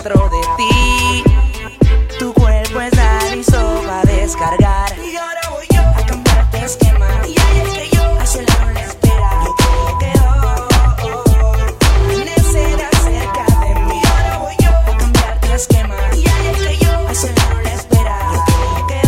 dentro de ti. Tu cuerpo está listo para descargar. Y ahora voy yo a cambiarte esquema. Y ahí es que yo acelero la espera. Yo creo que hoy nacerá cerca de mí. Y ahora voy yo a cambiarte esquema. Y ahí es que yo acelero la espera. Yo creo que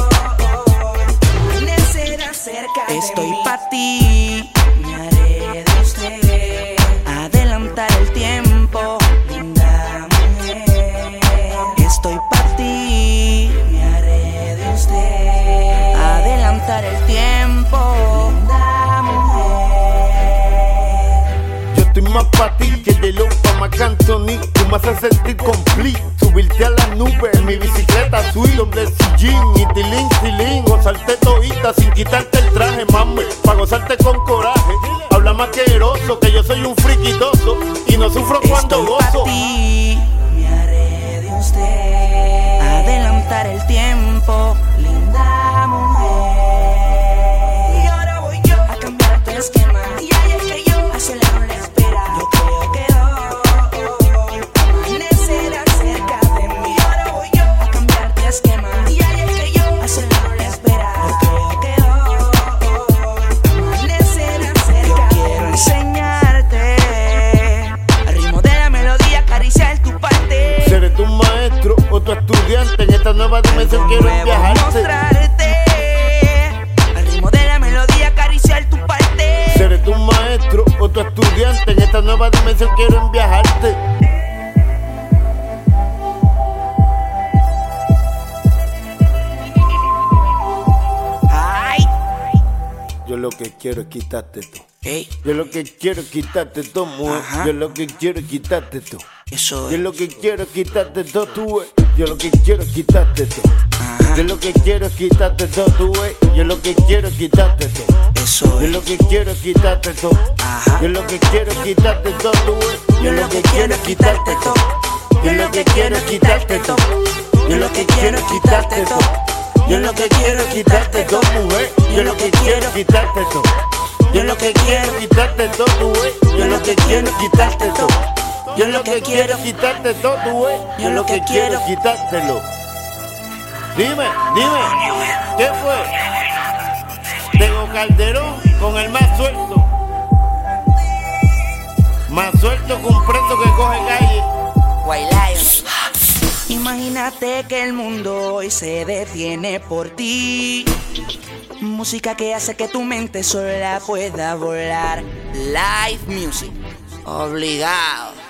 hoy nacerá cerca de mí. Estoy pa' ti, me haré de usted. Adelantar el tiempo, linda mujer. Estoy pa' ti, me haré de usted. Adelantar el tiempo, linda mujer. Yo estoy más pa' ti que de Lopa McAnthony. Tú me haces sentir complete. Subirte a las nubes en mi bicicleta azul, donde sillín y tilín, tilín. Gozarte todita sin quitarte el traje, mami, pa' gozarte con coraje. Habla más que eroso, que yo soy un friquidoso y no sufro cuando gozo. Estoy pa' ti, me haré de usted. Adelantar el tiempo, linda mujer. Y ahora voy yo a cambiar tu esquema. Y ahí es que yo acelero la espera. Yo creo que hoy amanecerá cerca de mí. Y ahora voy yo a cambiar tu esquema. Y ahí es que yo acelero la espera. Yo creo que hoy amanecerá cerca de mí. Quiero enseñarte al ritmo de la melodía, acariciar tu parte. Seré tu maestro o tu estudiante. En esta nueva dimensión quiero viajarte. Mostrarte al ritmo de la melodía, acariciar tu parte. Seré tu maestro o tu estudiante. En esta nueva dimensión quiero viajarte. Ay, Yo lo que quiero es quitarte tú. ey, Yo lo que quiero es quitarte todo, mujer. Ajá. Yo lo que quiero es quitarte tú. eso Yo es. lo que quiero es quitarte todo, tú, Yo lo que quiero es quitarte tú. Ajá, Yo lo que quiero es quitarte todo, tú, Yo lo que quiero es quitarte todo. eso Yo es. lo que quiero es quitarte todo. Ajá. Yo lo que quiero es quitarte todo, tú, Yo lo que quiero es quitarte todo. Yo lo que quiero es quitarte todo. Yo lo que quiero es quitarte todo. Yo lo que quiero es quitarte todo, mujer. Yo lo que quiero es quitarte todo. Yo lo que quiero es quitarte todo, tú, Yo lo que quiero es quitarte todo. Yo lo que quiero es quitarte todo, tú, Yo lo que quiero es quitártelo. Dime, ¿qué fue? Tengo Calderón con el más suelto. Más suelto que un preso que coge calle. White Lion. Imagínate que el mundo hoy se detiene por ti. Música que hace que tu mente sola pueda volar. Live music, obligado.